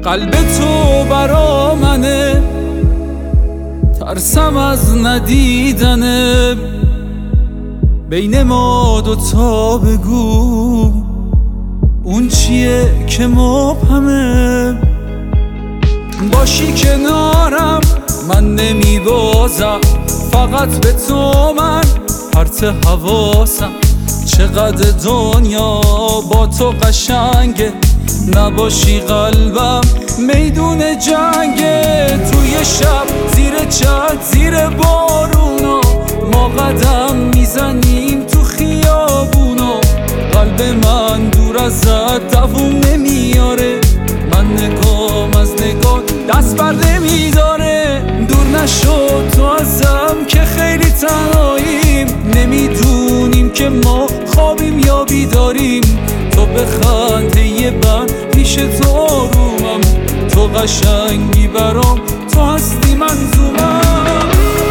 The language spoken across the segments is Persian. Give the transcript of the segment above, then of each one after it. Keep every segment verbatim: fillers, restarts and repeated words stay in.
قلب تو برا منه، ترسم از ندیدنه. بین ما دوتا بگو اون چیه که مبهمه. باشی کنارم من نمیبازم، فقط به تو من پرت حواسم. چقدر دنیا با تو قشنگه، نباشی قلبم میدون جنگه. توی شب زیر چت زیر بارونا ما قدم میزنیم تو خیابونا. قلب من دور ازت دووم نمیاره، من نگام از نگاه دست بر نمیداره. دور نشو تو ازم که خیلی تنهاییم، نمیدونیم که ما خوابیم یا بیداریم. تو بخند یه بند پیش تو آرومم، تو قشنگی برام، تو هستی منظومم.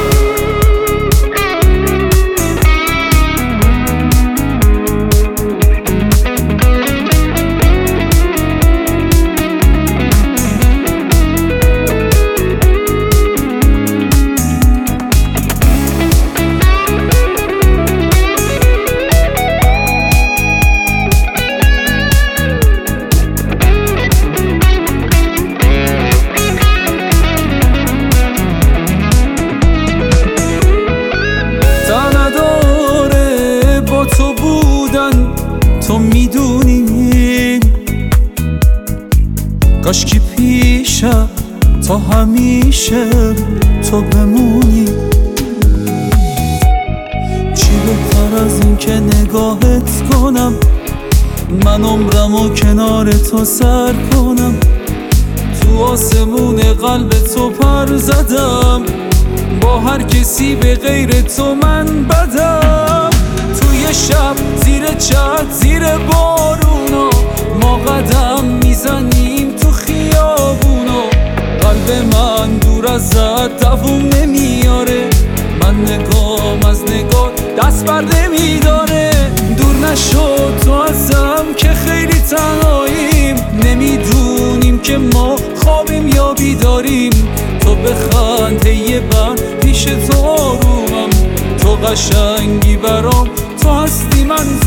تو بودن تو میدونی، کاشکی پیشم تا همیشه تو بمونی. چی بهتر از این که نگاهت کنم، من عمرمو کنار تو سر کنم. تو آسمون قلب تو پر زدم، با هر کسی به غیر تو من بدم. توی شب زیر چت زیر بارونا ما قدم میزنیم تو خیابونا. قلب من دور ازت دووم نمیاره، من نگام از نگاه دست بر نمیداره. دور نشو تو ازم که خیلی تنهاییم، نمیدونیم که ما خوابیم یا بیداریم. تو بخند یه بند پیش تو آرومم، تو قشنگی برام، تو هستی من